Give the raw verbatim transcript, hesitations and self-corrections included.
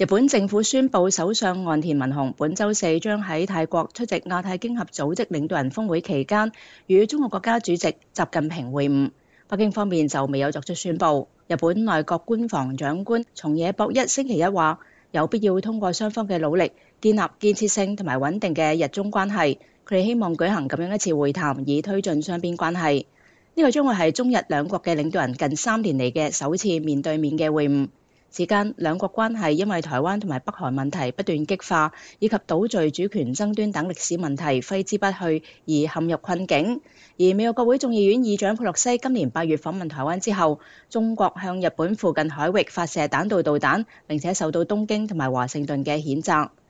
日本政府宣布，首相岸田文雄本週四將喺泰國出席亞太經合組織領導人峰會期間，與中國國家主席習近平會晤。北京方面就未有作出宣布。日本內閣官房長官松野博一星期一話，有必要通過雙方嘅努力，建立建設性同埋穩定嘅日中關係。佢哋希望舉行咁樣一次會談，以推進雙邊關係。呢個將會係中日兩國嘅領導人近三年嚟嘅首次面對面嘅會晤。此間兩國關係因為台灣同埋北韓問題不斷激化，以及島嶼主權爭端等歷史問題揮之不去而陷入困境。而美國國會眾議院議長佩洛西今年八月訪問台灣之後，中國向日本附近海域發射彈道導彈，並且受到東京同埋華盛頓嘅譴責。